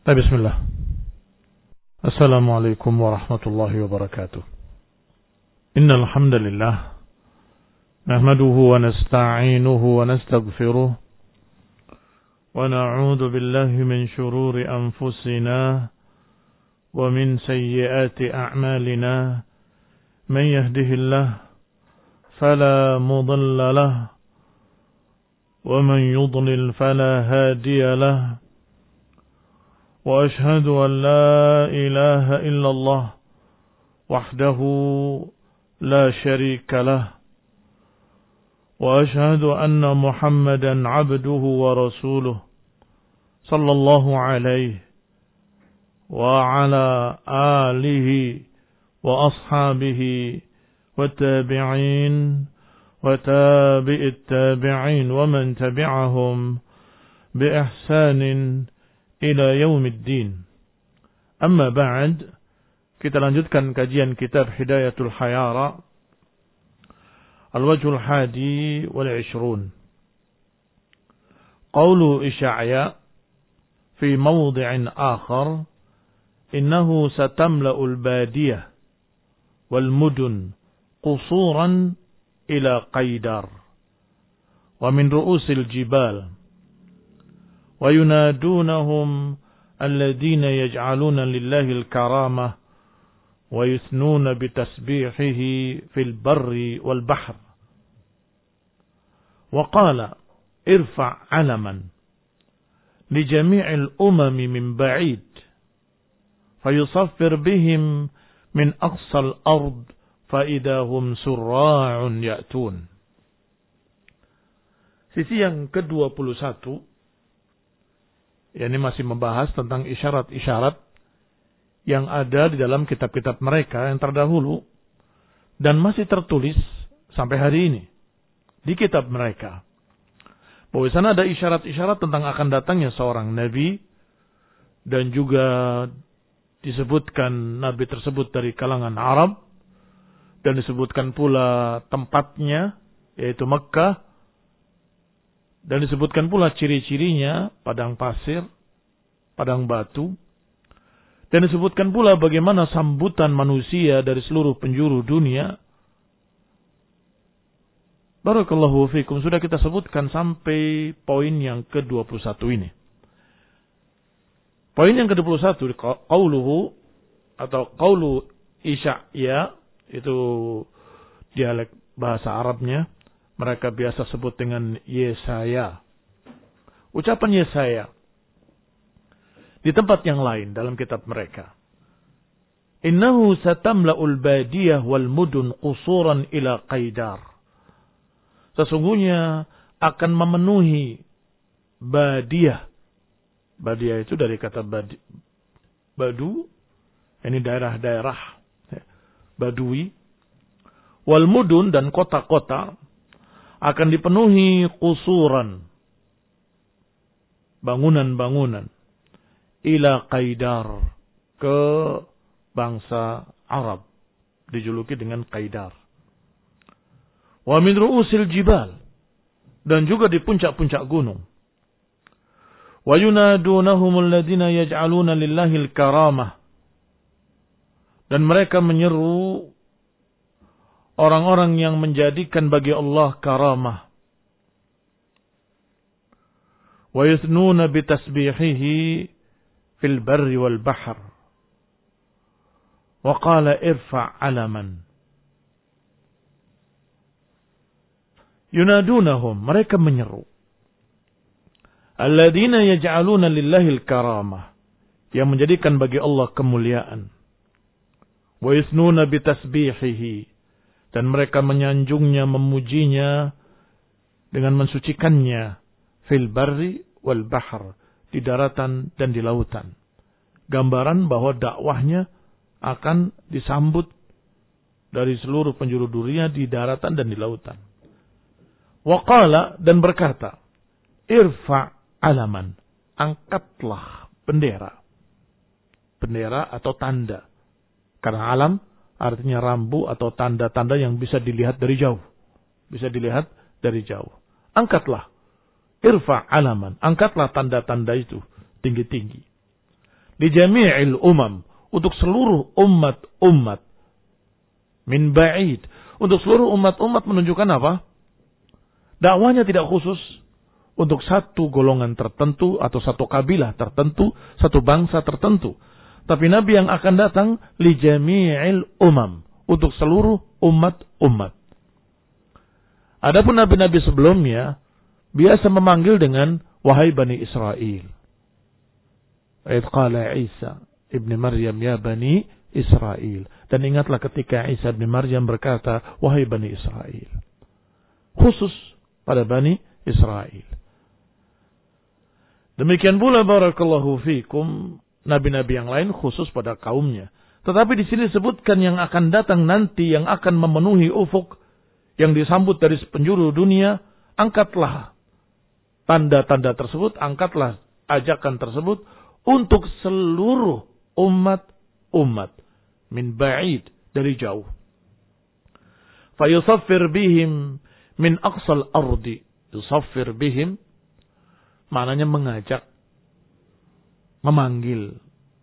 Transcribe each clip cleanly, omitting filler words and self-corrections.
بسم الله. السلام عليكم ورحمة الله وبركاته. إن الحمد لله نحمده ونستعينه ونستغفره ونعوذ بالله من شرور أنفسنا ومن سيئات أعمالنا. من يهده الله فلا مضل له ومن يضلل فلا هادي له. وأشهد أن لا إله إلا الله وحده لا شريك له. وأشهد أن محمدا عبده ورسوله صلى الله عليه وعلى آله وأصحابه والتابعين وتابع التابعين ومن تبعهم بإحسان ila yaumiddin. Amma ba'd, kita lanjutkan kajian kitab Hidayatul Hayara Al-Wajhul Hadi wal 20. Qawlu Isha'ya fi mawdi'in akhar innahu satamla'ul badiyah wal mudun qusuran ila qaidar wa min ru'usil jibal وينادونهم الذين يجعلون لله الكرامة ويثنون بتسبيحه في البر والبحر. وقال ارفع علما لجميع الأمم من بعيد فيصفر بهم من أقصى الأرض فإذا هم سراع يأتون. Sisi yang ke-21 ini masih membahas tentang isyarat-isyarat yang ada di dalam kitab-kitab mereka yang terdahulu dan masih tertulis sampai hari ini di kitab mereka. Bahwa di sana ada isyarat-isyarat tentang akan datangnya seorang nabi dan juga disebutkan nabi tersebut dari kalangan Arab dan disebutkan pula tempatnya yaitu Mekkah. Dan disebutkan pula ciri-cirinya, padang pasir, padang batu. Dan disebutkan pula bagaimana sambutan manusia dari seluruh penjuru dunia. Barakallahu fikum. Sudah kita sebutkan sampai poin yang ke-21 ini. Poin yang ke-21, qauluhu atau qaulu Isha'ya, itu dialek bahasa Arabnya. Mereka biasa sebut dengan Yesaya. Ucapan Yesaya di tempat yang lain dalam kitab mereka. Innahu satamla'ul badiyah wal mudun qusuran ila qaidar. Sesungguhnya akan memenuhi badiyah. Badiyah itu dari kata badu. Ini daerah-daerah badui. Wal mudun dan kota-kota akan dipenuhi qusuran, bangunan-bangunan, ila qaidar, ke bangsa Arab, dijuluki dengan qaidar. Wa min ru'usil jibal, dan juga di puncak-puncak gunung. Wa yunadunahumul ladina yaj'aluna lillahil karamah, dan mereka menyeru orang-orang yang menjadikan bagi Allah karamah. Wa yuthnuna bitasbihihi fil barri wal bahr. Wa qala irfa' alaman. Yunadunahum, mereka menyeru. Alladzina yaj'aluna lillahil karamah, yang menjadikan bagi Allah kemuliaan. Wa yuthnuna bitasbihihi, dan mereka menyanjungnya, memujinya dengan mensucikannya fil barri wal bahr, di daratan dan di lautan. Gambaran bahwa dakwahnya akan disambut dari seluruh penjuru dunia di daratan dan di lautan. Wa qala, dan berkata, irfa' alaman, angkatlah bendera. Bendera atau tanda. Karena alam artinya rambu atau tanda-tanda yang bisa dilihat dari jauh. Bisa dilihat dari jauh. Angkatlah. Irfa' alaman. Angkatlah tanda-tanda itu tinggi-tinggi. Li jami'il umam. Untuk seluruh umat-umat. Min ba'id. Untuk seluruh umat-umat menunjukkan apa? Dakwahnya tidak khusus untuk satu golongan tertentu atau satu kabilah tertentu, satu bangsa tertentu. Tapi Nabi yang akan datang li jami'il umam, untuk seluruh umat-umat. Adapun nabi-nabi sebelumnya biasa memanggil dengan wahai Bani Israel. Ayat qala Isa ibn Maryam ya Bani Israel. Dan ingatlah ketika Isa ibn Maryam berkata wahai Bani Israel. Khusus pada Bani Israel. Demikian pula barakallahu fikum nabi-nabi yang lain khusus pada kaumnya. Tetapi di sini disebutkan yang akan datang nanti, yang akan memenuhi ufuk, yang disambut dari penjuru dunia, angkatlah tanda-tanda tersebut, angkatlah ajakan tersebut untuk seluruh umat-umat min ba'id, dari jauh. Fayusaffir bihim min aqsal ardi. Yusaffir bihim maknanya mengajak, memanggil.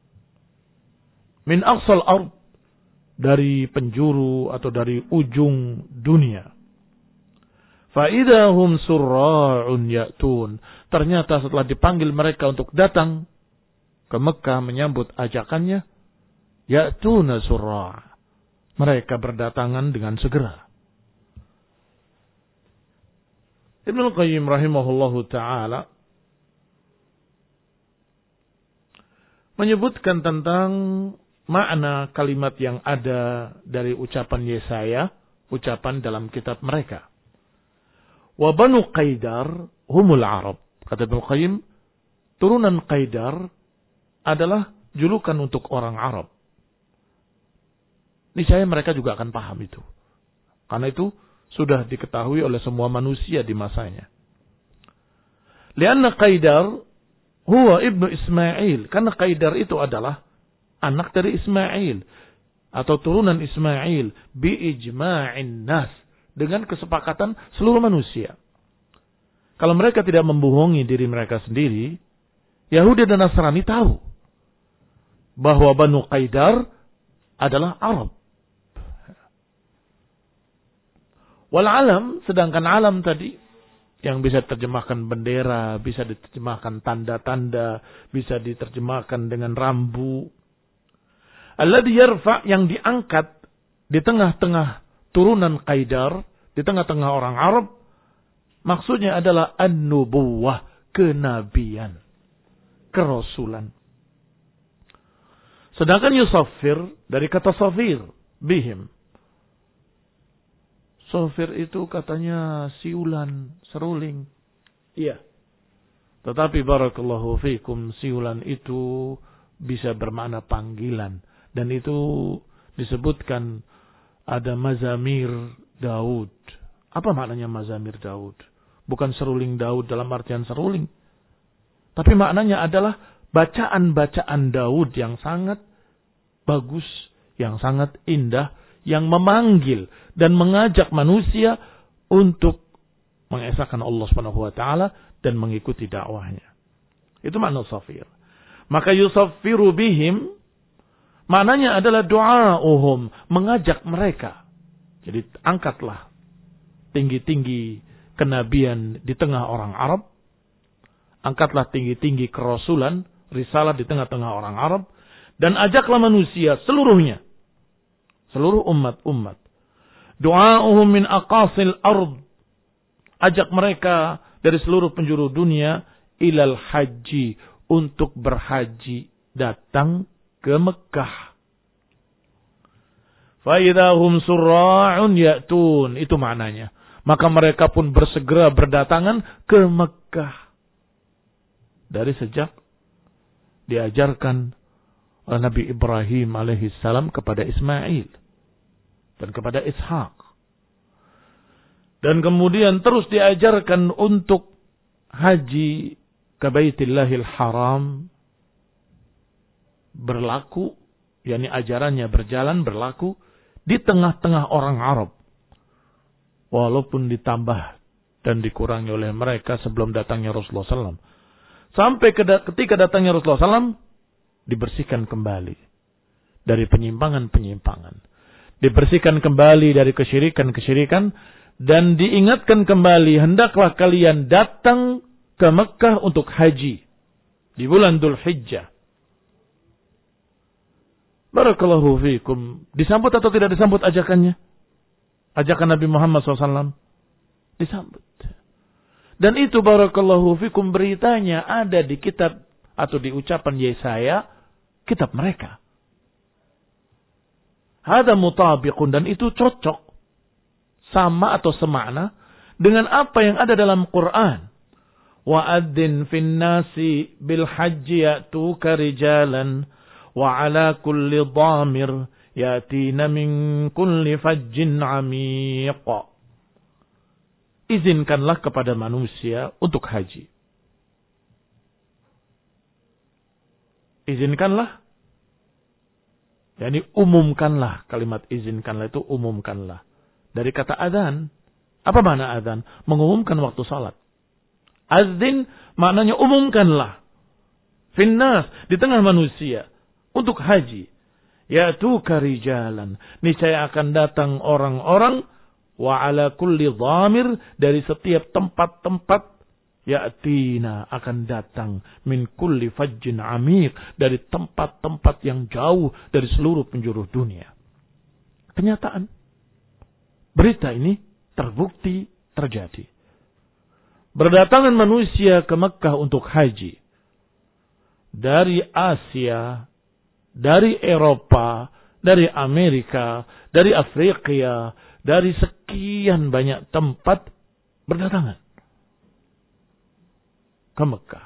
Min aqsal ard, dari penjuru atau dari ujung dunia. Fa'idahum surra'un ya'tun. Ternyata setelah dipanggil mereka untuk datang ke Mekah menyambut ajakannya, ya'tuna surra'. Mereka berdatangan dengan segera. Ibnu Qayyim rahimahullahu ta'ala menyebutkan tentang makna kalimat yang ada dari ucapan Yesaya, ucapan dalam kitab mereka. Wa Banu Qaidar humul Arab. Kata Ibnu Qayyim, turunan Qaidar adalah julukan untuk orang Arab. Niscaya mereka juga akan paham itu. Karena itu sudah diketahui oleh semua manusia di masanya. Lianna Qaidar huwa ibnu Ismail. Karena Qaidar itu adalah anak dari Ismail. Atau turunan Ismail. Bi'ijma'in nas. Dengan kesepakatan seluruh manusia. Kalau mereka tidak membohongi diri mereka sendiri, Yahudi dan Nasrani tahu bahwa Banu Qaidar adalah Arab. Wal alam, sedangkan alam tadi yang bisa diterjemahkan bendera, bisa diterjemahkan tanda-tanda, bisa diterjemahkan dengan rambu. Alladhi yarfa, yang diangkat di tengah-tengah turunan Qaidar, di tengah-tengah orang Arab, maksudnya adalah an-nubuwah, kenabian, kerasulan. Sedangkan yusaffir dari kata safir, bihim. Safir itu katanya siulan, seruling. Iya. Tetapi barakallahu fikum, siulan itu bisa bermakna panggilan. Dan itu disebutkan ada mazamir Daud. Apa maknanya mazamir Daud? Bukan seruling Daud dalam artian seruling. Tapi maknanya adalah bacaan-bacaan Daud yang sangat bagus, yang sangat indah, yang memanggil dan mengajak manusia untuk mengesahkan Allah Subhanahu wa taala dan mengikuti dakwahnya. Itu makna safir. Maka yusaffiru bihim maknanya adalah du'auhum, mengajak mereka. Jadi angkatlah tinggi-tinggi kenabian di tengah orang Arab. Angkatlah tinggi-tinggi kerasulan, risalah di tengah-tengah orang Arab. Dan ajaklah manusia seluruhnya. Seluruh umat-umat. Du'auhum min aqasil ard. Ajak mereka dari seluruh penjuru dunia ilal haji, untuk berhaji, datang ke Mekah. Faidahum surra'un ya'tun, itu maknanya. Maka mereka pun bersegera berdatangan ke Mekah. Dari sejak diajarkan oleh Nabi Ibrahim alaihissalam kepada Ismail dan kepada Ishak. Dan kemudian terus diajarkan untuk haji ke Baitillahil Haram, berlaku, yakni ajarannya berjalan berlaku di tengah-tengah orang Arab. Walaupun ditambah dan dikurangi oleh mereka sebelum datangnya Rasulullah SAW. Sampai ketika datangnya Rasulullah SAW, dibersihkan kembali dari penyimpangan-penyimpangan. Dibersihkan kembali dari kesyirikan-kesyirikan. Dan diingatkan kembali, hendaklah kalian datang ke Mekah untuk haji. Di bulan Dzulhijjah. Barakallahu fiikum. Disambut atau tidak disambut ajakannya? Ajakan Nabi Muhammad SAW? Disambut. Dan itu barakallahu fiikum beritanya ada di kitab atau di ucapan Yesaya, kitab mereka. Hada mutabiqun, dan itu cocok sama atau semakna dengan apa yang ada dalam Quran. Wa'adzin fin nasi bil hajji ya'tuka rijalan wa ala kulli dhamir yatina min kulli fajjin 'amiq. Izinkanlah kepada manusia untuk haji. Izinkanlah. Yani umumkanlah. Kalimat izinkanlah itu umumkanlah. Dari kata adzan. Apa makna adzan? Mengumumkan waktu salat. Adzin maknanya umumkanlah. Finnas, di tengah manusia. Untuk haji. Ya'tuka rijalan. Niscaya akan datang orang-orang. Wa ala kulli dhamir. Dari setiap tempat-tempat. Ya'tina akan datang. Min kulli fajjin amiq. Dari tempat-tempat yang jauh. Dari seluruh penjuru dunia. Kenyataan. Berita ini terbukti terjadi. Berdatangan manusia ke Mekah untuk haji. Dari Asia, dari Eropa, dari Amerika, dari Afrika, dari sekian banyak tempat berdatangan ke Mekah.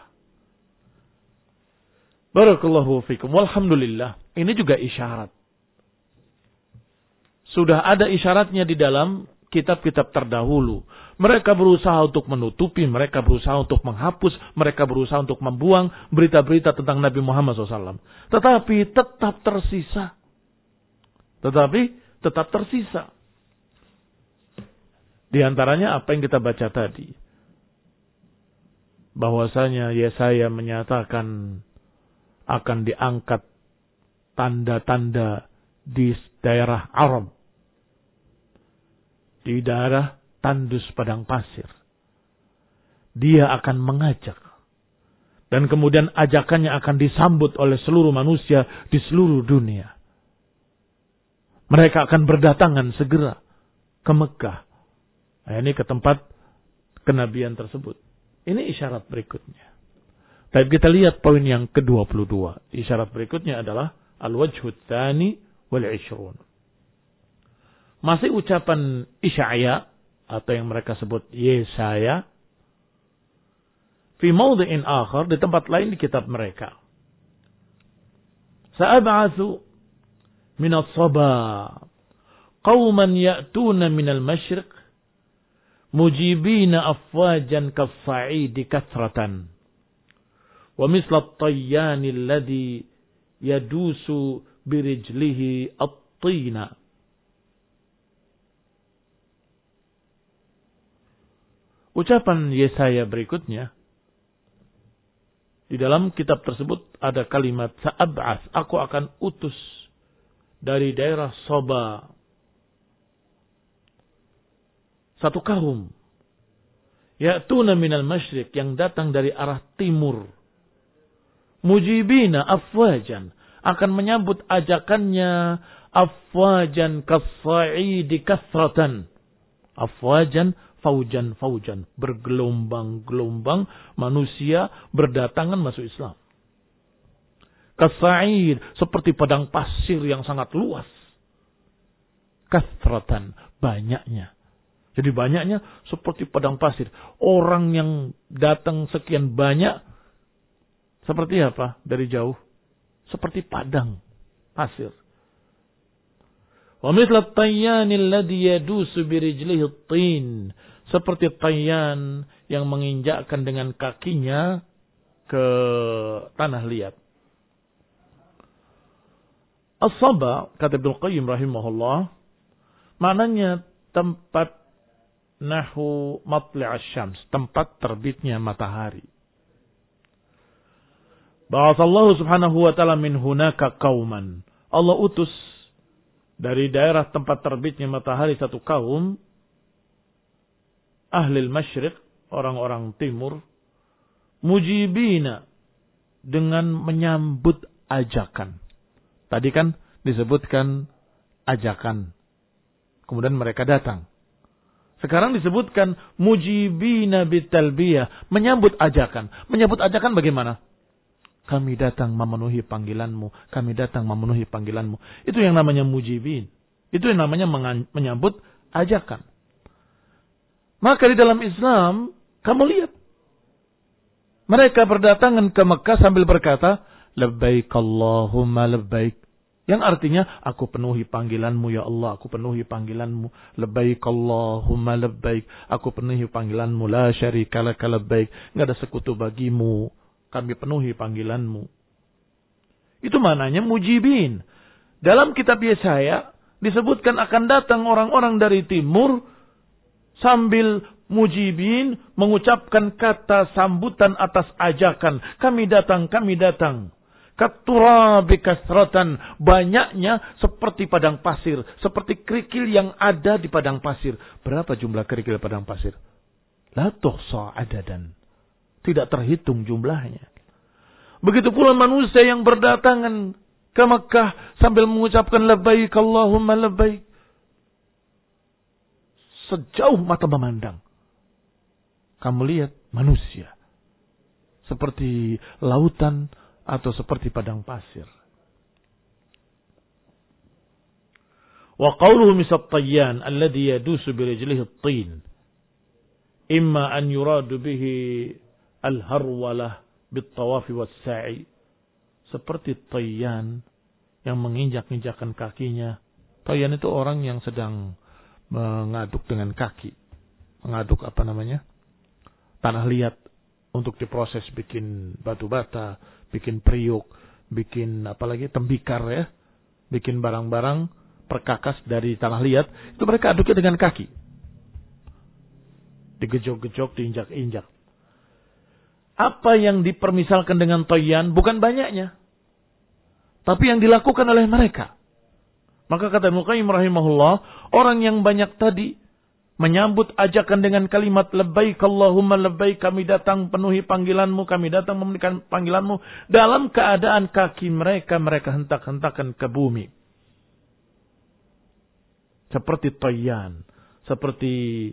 Barakallahu fikum. Walhamdulillah. Ini juga isyarat. Sudah ada isyaratnya di dalam kitab-kitab terdahulu. Mereka berusaha untuk menutupi, mereka berusaha untuk menghapus, mereka berusaha untuk membuang berita-berita tentang Nabi Muhammad SAW. Tetapi tetap tersisa. Di antaranya apa yang kita baca tadi. Bahwasanya Yesaya menyatakan akan diangkat tanda-tanda di daerah Arab. Di daerah tandus padang pasir. Dia akan mengajak. Dan kemudian ajakannya akan disambut oleh seluruh manusia di seluruh dunia. Mereka akan berdatangan segera ke Mekah. Nah, ini ke tempat kenabian tersebut. Ini isyarat berikutnya. Tapi kita lihat poin yang ke-22. Isyarat berikutnya adalah al-wajhut tsani wal 'ishrun. Masih ucapan Isya'ya atau yang mereka sebut Yesaya fi mawdhi'in akhar, di tempat lain di kitab mereka. Sa'ab'atsu min as-saba qauman ya'tuna min al-masyriq mujibina afwajan kas-sa'idi kathratan wa misla at-tayyan alladhi yadusu birijlihi at-tina. Ucapan Yesaya berikutnya. Di dalam kitab tersebut ada kalimat sa'ab'as. Aku akan utus dari daerah Soba. Satu kaum. Ya'tuna minal masyriq. Yang datang dari arah timur. Mujibina afwajan. Akan menyambut ajakannya. Afwajan kas-sa'idi kathratan. Afwajan faujan, bergelombang-gelombang manusia berdatangan masuk Islam. Kas-sa'id, seperti padang pasir yang sangat luas. Kathratan, banyaknya. Jadi banyaknya seperti padang pasir. Orang yang datang sekian banyak, seperti apa dari jauh? Seperti padang pasir. Wa mithla at-tayyan alladhi yadusu birijlihi at-tin. Seperti tayyan yang menginjakkan dengan kakinya ke tanah liat. As-saba, kata Ibnu Qayyim rahimahullah, maknanya tempat nahu matli' asy-syams, tempat terbitnya matahari. Ba'atsallahu subhanahu wa ta'ala min hunaka qauman. Allah utus dari daerah tempat terbitnya matahari satu kaum, ahlil masyriq, orang-orang timur, mujibina, dengan menyambut ajakan. Tadi kan disebutkan ajakan. Kemudian mereka datang. Sekarang disebutkan mujibina bitalbiyah, menyambut ajakan. Menyambut ajakan bagaimana? Kami datang memenuhi panggilanmu. Kami datang memenuhi panggilanmu. Itu yang namanya mujibin. Itu yang namanya menyambut ajakan. Maka di dalam Islam, kamu lihat. Mereka berdatangan ke Mekah sambil berkata, labbaik Allahumma labbaik. Yang artinya, aku penuhi panggilanmu ya Allah, aku penuhi panggilanmu. Labbaik Allahumma labbaik. Aku penuhi panggilanmu, la syarika laka labbaik. Enggak ada sekutu bagimu. Kami penuhi panggilanmu. Itu maknanya mujibin. Dalam kitab Yesaya disebutkan akan datang orang-orang dari timur sambil mujibin mengucapkan kata sambutan atas ajakan. Kami datang, kami datang. Katurabi kasratan, banyaknya seperti padang pasir, seperti kerikil yang ada di padang pasir. Berapa jumlah kerikil padang pasir? La tuhsa adadan. Tidak terhitung jumlahnya. Begitu pula manusia yang berdatangan ke Mekah sambil mengucapkan labbaik Allahumma labbaik. Sejauh mata memandang. Kamu lihat manusia. Seperti lautan atau seperti padang pasir. Wa qawluhu misat tayyan alladhi yadusu birijlihi at-tin. Imma an yuradu bihi al-harwalah bit-tawafi was-sa'i. Seperti tayyan yang menginjak-injakkan kakinya. Tayyan itu orang yang sedang mengaduk dengan kaki. Mengaduk apa namanya? Tanah liat untuk diproses bikin batu bata, bikin periuk, bikin apalagi tembikar ya. Bikin barang-barang perkakas dari tanah liat. Itu mereka aduknya dengan kaki. Digejok-gejok, diinjak-injak. Apa yang dipermisalkan dengan tayyan bukan banyaknya. Tapi yang dilakukan oleh mereka. Maka kata Ibnu Qayyim rahimahullah, orang yang banyak tadi menyambut ajakan dengan kalimat labbaik Allahumma labbaik, kami datang penuhi panggilanmu, kami datang memenuhi panggilanmu, dalam keadaan kaki mereka hentak-hentakan ke bumi. Seperti tayyan, seperti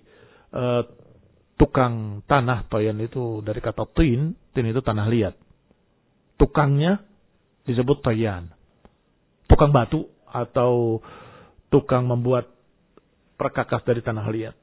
tukang tanah. Tayyan itu dari kata tin itu tanah liat. Tukangnya disebut tayyan. Tukang batu atau tukang membuat perkakas dari tanah liat.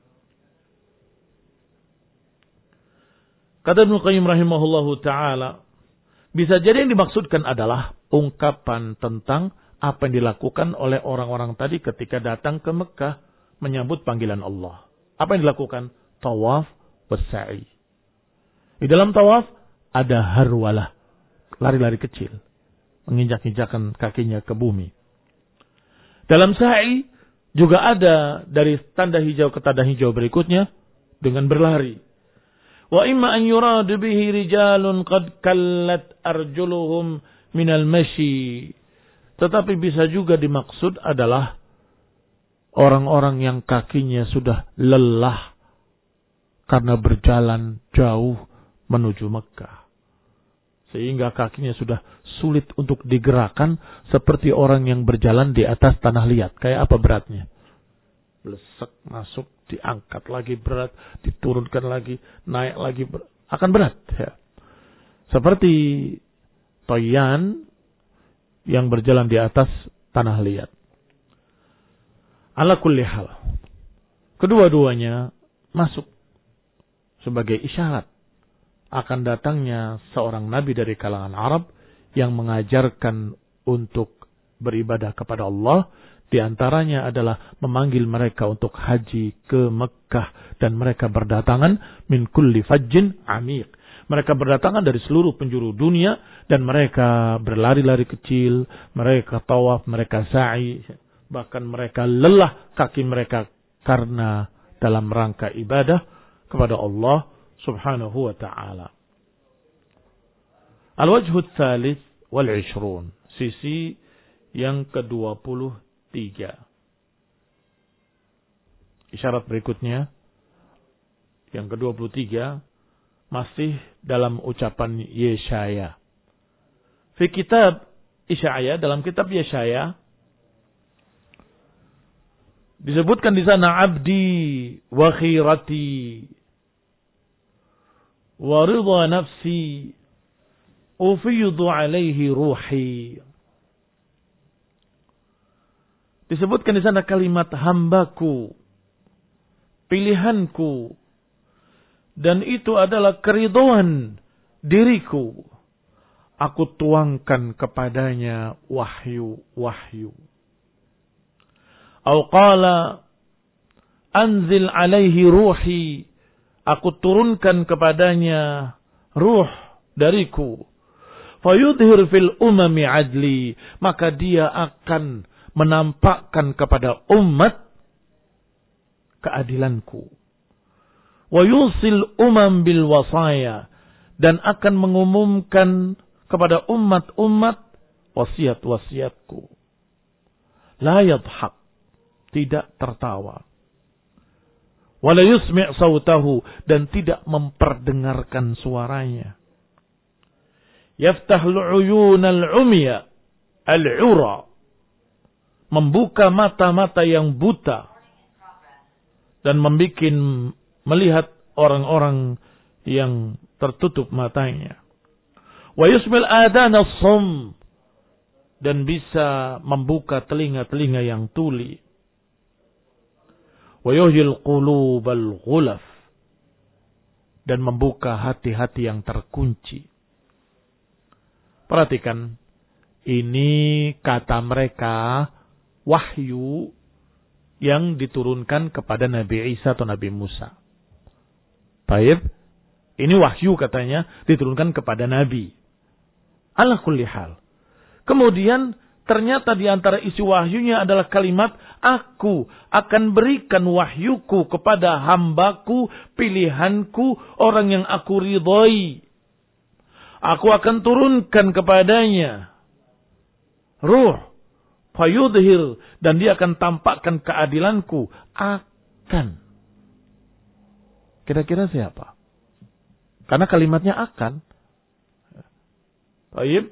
Kata Ibnu Qayyim rahimahullahu ta'ala, bisa jadi yang dimaksudkan adalah ungkapan tentang apa yang dilakukan oleh orang-orang tadi ketika datang ke Mekah menyambut panggilan Allah. Apa yang dilakukan? Tawaf was-sa'i. Di dalam tawaf ada harwalah, lari-lari kecil, menginjak-injakkan kakinya ke bumi. Dalam sa'i juga ada dari tanda hijau ke tanda hijau berikutnya dengan berlari. Wa imma an yurad bihi rijalun qad kallat arjuluhum minal mashi. Tetapi bisa juga dimaksud adalah orang-orang yang kakinya sudah lelah karena berjalan jauh menuju Mekah. Sehingga kakinya sudah sulit untuk digerakkan seperti orang yang berjalan di atas tanah liat. Kayak apa beratnya? Lesek, masuk, diangkat lagi berat, diturunkan lagi, naik lagi berat. Akan berat. Ya. Seperti tayyan yang berjalan di atas tanah liat. Ala kulli hal. Kedua-duanya masuk sebagai isyarat akan datangnya seorang nabi dari kalangan Arab yang mengajarkan untuk beribadah kepada Allah. Di antaranya adalah memanggil mereka untuk haji ke Mekah. Dan mereka berdatangan min kulli fajjin amiq. Mereka berdatangan dari seluruh penjuru dunia. Dan mereka berlari-lari kecil. Mereka tawaf, mereka sa'i. Bahkan mereka lelah kaki mereka karena dalam rangka ibadah kepada Allah subhanahu wa ta'ala. Al-wajhu tsalits wal 'ishrun. Sisi yang ke-23. Isyarat berikutnya yang ke-23 masih dalam ucapan Yesaya. Fi kitab Yesaya, dalam kitab Yesaya disebutkan di sana abdi wa khirati wa ridha nafsi ufiyudu alaihi ruhi. Disebutkan di sana kalimat hambaku, pilihanku, dan itu adalah keridhaan diriku. Aku tuangkan kepadanya wahyu-wahyu. Au qala anzil alaihi ruhi. Aku turunkan kepadanya ruh dariku. Fayudhir fil umami adli. Maka dia akan menampakkan kepada umat keadilanku. Wa yusil umam bil wasaya. Dan akan mengumumkan kepada umat-umat wasiat-wasiatku. La yadhak. Tidak tertawa. Wa la yusmi' sautahu. Dan tidak memperdengarkan suaranya. Yaftahul uyunal umya al-ura. Membuka mata-mata yang buta. Dan melihat orang-orang yang tertutup matanya. Wa yusmil adana as-sum. Dan bisa membuka telinga-telinga yang tuli. Wa yuhyil qulubal ghulaf. Dan membuka hati-hati yang terkunci. Perhatikan, ini kata mereka wahyu yang diturunkan kepada Nabi Isa atau Nabi Musa. Baik, ini wahyu katanya diturunkan kepada Nabi. Ala kulli hal. Kemudian ternyata di antara isi wahyunya adalah kalimat, aku akan berikan wahyuku kepada hambaku, pilihanku, orang yang aku ridhai. Aku akan turunkan kepadanya ruh, fayudhir, dan dia akan tampakkan keadilanku. Akan. Kira-kira siapa? Karena kalimatnya akan. Baik.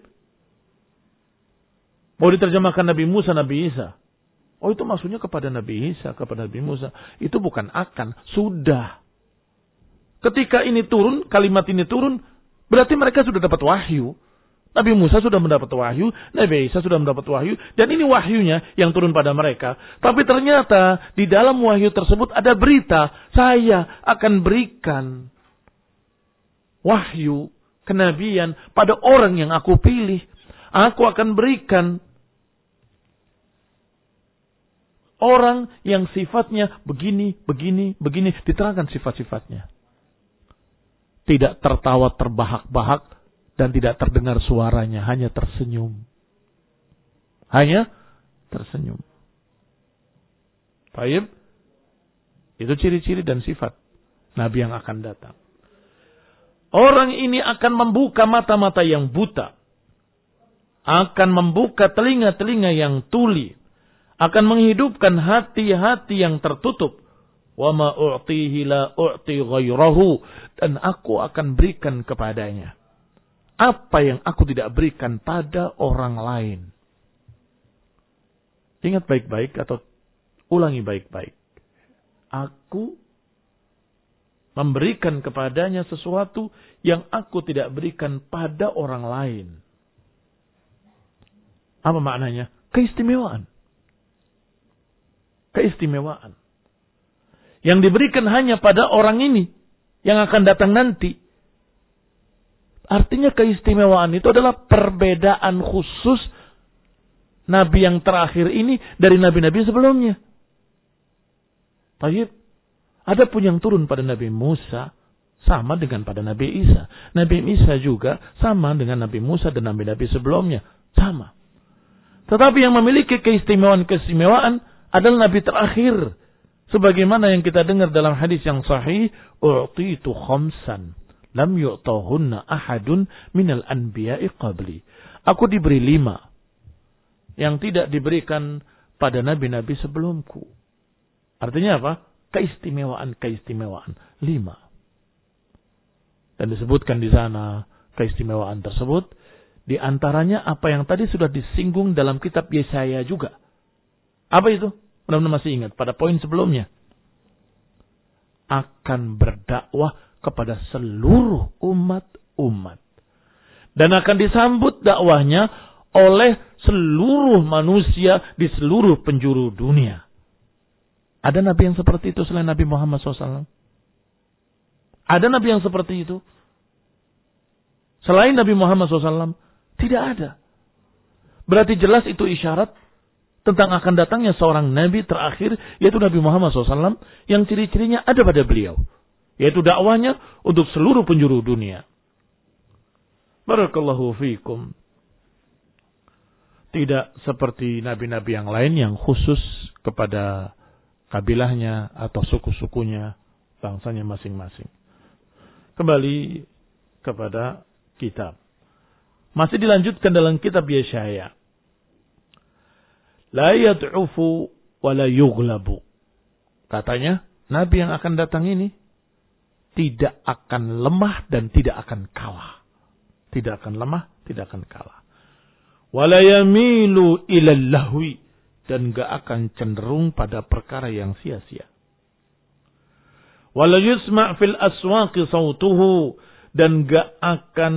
Mau diterjemahkan Nabi Musa, Nabi Isa. Oh, itu maksudnya kepada Nabi Isa, kepada Nabi Musa. Itu bukan akan, sudah. Ketika ini turun, kalimat ini turun, berarti mereka sudah dapat wahyu. Nabi Musa sudah mendapat wahyu, Nabi Isa sudah mendapat wahyu, dan ini wahyunya yang turun pada mereka. Tapi ternyata di dalam wahyu tersebut ada berita, saya akan berikan wahyu, kenabian pada orang yang aku pilih. Aku akan berikan orang yang sifatnya begini, begini, begini, diterangkan sifat-sifatnya. Tidak tertawa terbahak-bahak dan tidak terdengar suaranya, hanya tersenyum. Hanya tersenyum. Baik. Itu ciri-ciri dan sifat Nabi yang akan datang. Orang ini akan membuka mata-mata yang buta. Akan membuka telinga-telinga yang tuli. Akan menghidupkan hati-hati yang tertutup. Wa ma u'tihi la u'ti ghairahu. Dan aku akan berikan kepadanya apa yang aku tidak berikan pada orang lain. Ingat baik-baik atau ulangi baik-baik. Aku memberikan kepadanya sesuatu yang aku tidak berikan pada orang lain. Apa maknanya? Keistimewaan. Keistimewaan. Yang diberikan hanya pada orang ini yang akan datang nanti. Artinya keistimewaan itu adalah perbedaan khusus Nabi yang terakhir ini dari Nabi-Nabi sebelumnya. Baik. Adapun yang turun pada Nabi Musa sama dengan pada Nabi Isa. Nabi Isa juga sama dengan Nabi Musa dan Nabi-Nabi sebelumnya. Sama. Tetapi yang memiliki keistimewaan-keistimewaan adalah Nabi terakhir. Sebagaimana yang kita dengar dalam hadis yang sahih, u'titu khamsan lam yu'tahunna ahadun minal anbiya'i qabli. Aku diberi 5 yang tidak diberikan pada nabi-nabi sebelumku. Artinya apa? Keistimewaan 5. Dan disebutkan di sana keistimewaan tersebut, di antaranya apa yang tadi sudah disinggung dalam kitab Yesaya juga. Apa itu? Mudah-mudahan masih ingat pada poin sebelumnya. Akan berdakwah kepada seluruh umat. Dan akan disambut dakwahnya oleh seluruh manusia di seluruh penjuru dunia. Ada nabi yang seperti itu selain Nabi Muhammad SAW? Ada nabi yang seperti itu selain Nabi Muhammad SAW? Tidak ada. Berarti jelas itu isyarat tentang akan datangnya seorang nabi terakhir, yaitu Nabi Muhammad SAW, yang ciri-cirinya ada pada beliau, yaitu dakwahnya untuk seluruh penjuru dunia. Barakallahu fiikum. Tidak seperti nabi-nabi yang lain yang khusus kepada kabilahnya atau suku-sukunya, bangsanya masing-masing. Kembali kepada kitab. Masih dilanjutkan dalam kitab Yesaya. La yad'ufu wa la yughlabu. Katanya, nabi yang akan datang ini tidak akan lemah dan tidak akan kalah. Tidak akan lemah, tidak akan kalah. Wa la yamilu ila lahwi, dan gak akan cenderung pada perkara yang sia-sia. Wa la yusma' fil aswaqi sautuhu, dan gak akan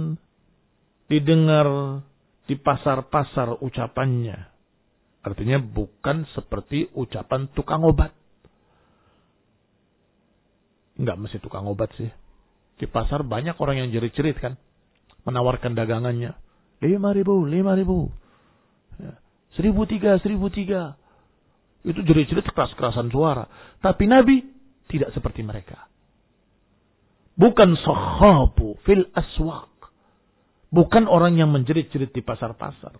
didengar di pasar-pasar ucapannya. Artinya bukan seperti ucapan tukang obat. Enggak mesti tukang obat sih. Di pasar banyak orang yang jerit-jerit kan. Menawarkan dagangannya. 5.000. 1.003. Itu jerit-jerit keras-kerasan suara. Tapi Nabi tidak seperti mereka. Bukan sahabu fil aswaq. Bukan orang yang menjerit-jerit di pasar-pasar.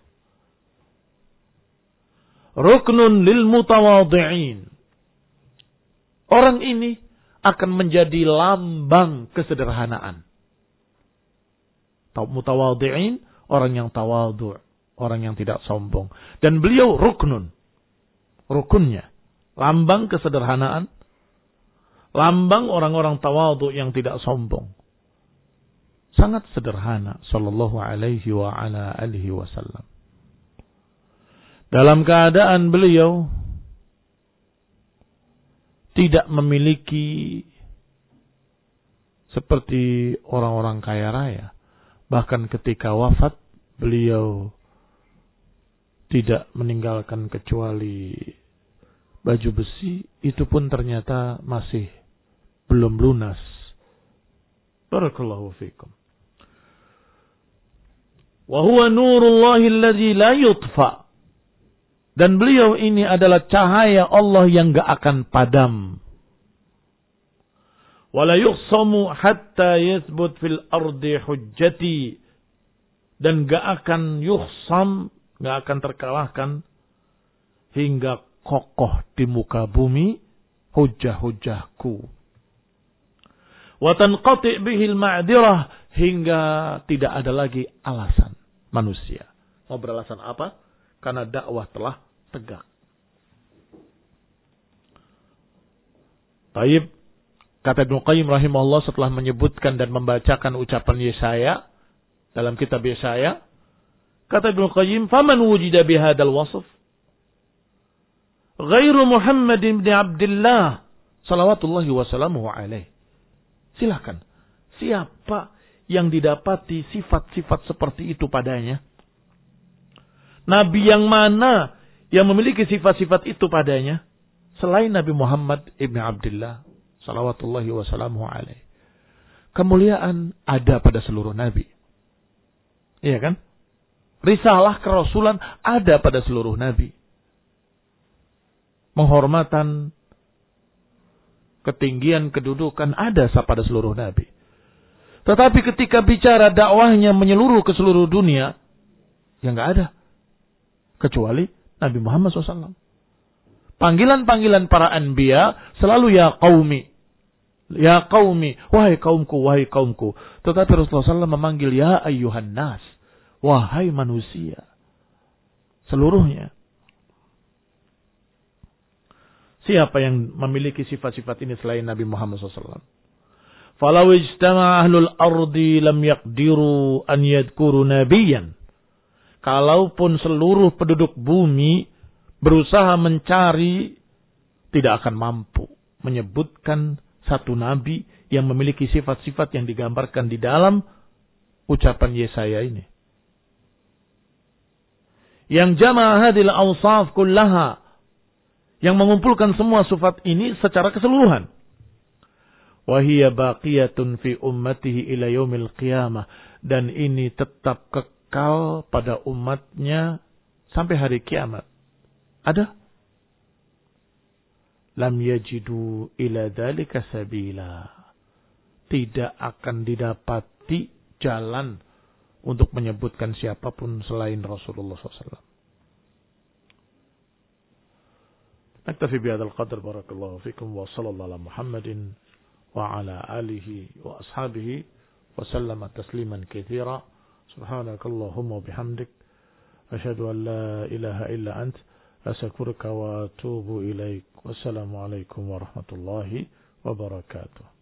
Ruknun lil mutawadhi'in. Orang ini akan menjadi lambang kesederhanaan. Mutawadhi'in, orang yang tawadhu', orang yang tidak sombong. Dan beliau ruknun. Rukunnya, lambang kesederhanaan, lambang orang-orang tawadhu' yang tidak sombong. Sangat sederhana sallallahu alaihi wa ala alihi wasallam. Dalam keadaan beliau tidak memiliki seperti orang-orang kaya raya. Bahkan ketika wafat, beliau tidak meninggalkan kecuali baju besi. Itu pun ternyata masih belum lunas. Barakallahu fikum. Wa huwa nurullahi alladzi la yutfa. Dan beliau ini adalah cahaya Allah yang gak akan padam. Wala yukhsamu hatta yathbut fil ardi hujjati. Dan gak akan yukhsam, gak akan terkalahkan hingga kokoh di muka bumi hujjah-hujjahku. Wa tanqati' bihil ma'dirah, hingga tidak ada lagi alasan manusia. Mau beralasan apa? Karena dakwah telah tegak. Taib, kata Ibnu Qayyim rahimahullah setelah menyebutkan dan membacakan ucapan Yesaya dalam kitab Yesaya, kata Ibnu Qayyim, "Faman wujida bihadzal wasf ghairu Muhammad bin Abdullah salawatullahi wa salamuhu alaihi." Silakan. Siapa yang didapati sifat-sifat seperti itu padanya? Nabi yang mana yang memiliki sifat-sifat itu padanya? Selain Nabi Muhammad ibn Abdullah salawatullahi wa salamuhu alaihi. Kemuliaan ada pada seluruh Nabi. Iya kan? Risalah kerasulan ada pada seluruh Nabi. Penghormatan, ketinggian, kedudukan ada pada seluruh Nabi. Tetapi ketika bicara dakwahnya menyeluruh ke seluruh dunia, ya nggak ada. Kecuali Nabi Muhammad SAW. Panggilan-panggilan para anbiya selalu ya qaumi. Ya qaumi, wahai kaumku, wahai kaumku. Tetapi Rasulullah SAW memanggil ya ayyuhan nas, wahai manusia. Seluruhnya. Siapa yang memiliki sifat-sifat ini selain Nabi Muhammad SAW? Falau ijtama ahlul ardi lam yaqdiru an yadhkuru nabiyan. Kalaupun seluruh penduduk bumi berusaha mencari, tidak akan mampu menyebutkan satu nabi yang memiliki sifat-sifat yang digambarkan di dalam ucapan Yesaya ini. Yang jama'a hadil awsaf kullaha, yang mengumpulkan semua sifat ini secara keseluruhan. Wahiyya baqiyatun fi ummatihi ila yaumil qiyamah, dan ini tetap kekal pada umatnya sampai hari kiamat. Ada? Lam yajidu ila dzalika sabila. Tidak akan didapati jalan untuk menyebutkan siapapun selain Rasulullah SAW. Naktafi bihadzal qadar, barakallahu fikum wa sallallahu ala Muhammadin wa ala alihi wa ashabihi wa sallama tasliman katsira. Subhanakallahumma wa bihamdik asyhadu an la ilaha illa ant astaghfiruka wa atubu ilaik. Wassalamu alaikum warahmatullahi wabarakatuh.